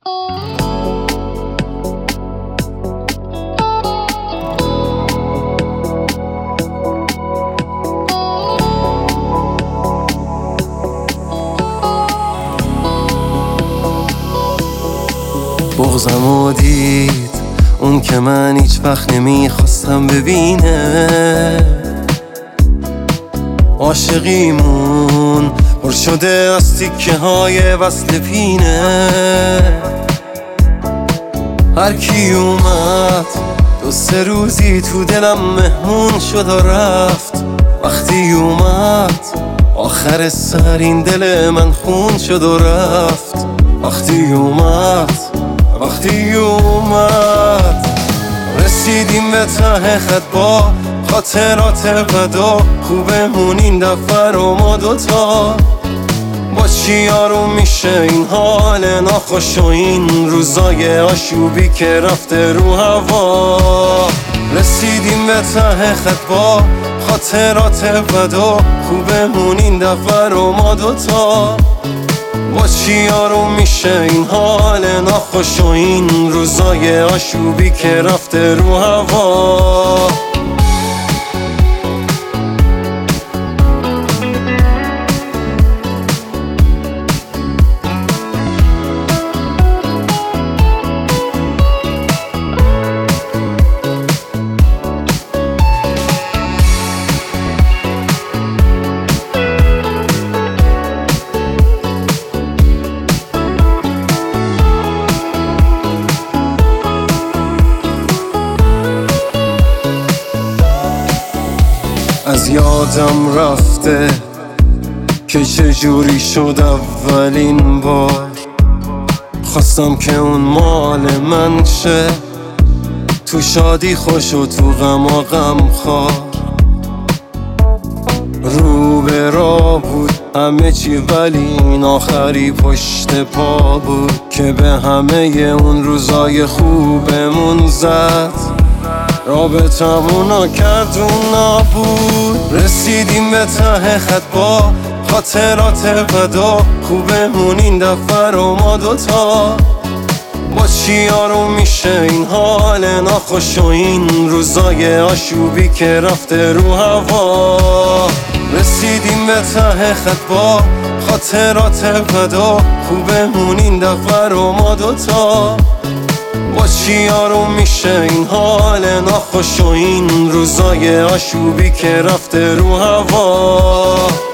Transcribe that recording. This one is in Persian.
بغضمو دید اون که من هیچ وقت نمیخواستم ببینه. عاشقیمون پر شده از تیکه های وصل پینه. هر کی اومد دو سه روزی تو دلم مهمون شد و رفت. وقتی اومد آخر سر این دل من خون شد و رفت. وقتی اومد رسیدیم به ته خط با خاطرات بدا. خوبمون این دفعه رو ما دوتا. با چی آروم میشه این حال ناخوش و این روزای آشوبی که رفته رو هوا. رسیدیم به ته خط با خاطرات بدا. خوبمون این دفعه رو ما دوتا. با چی آروم میشه این حال ناخوش و این روزای آشوبی که رفته رو هوا. از یادم رفته که چجوری شد اولین بار. خواستم که اون مال من شه، تو شادی خوش و تو غم و غم خوار. رو به راه بود همه چی ولی این آخری پشت پا بود که به همه اون روزای خوبمون زد. رابطمونو کرد اون نابود. رسیدیم به ته خط با خاطرات بدا. خوبمون این دفعه رو ما دوتا. با چی آروم میشه این حال ناخوش و این روزای آشوبی که رفته رو هوا. رسیدیم به ته خط با خاطرات بدا. خوبمون این دفعه رو ما دوتا. با چی آروم میشه این حال ناخوش و این روزای آشوبی که رفته رو هوا.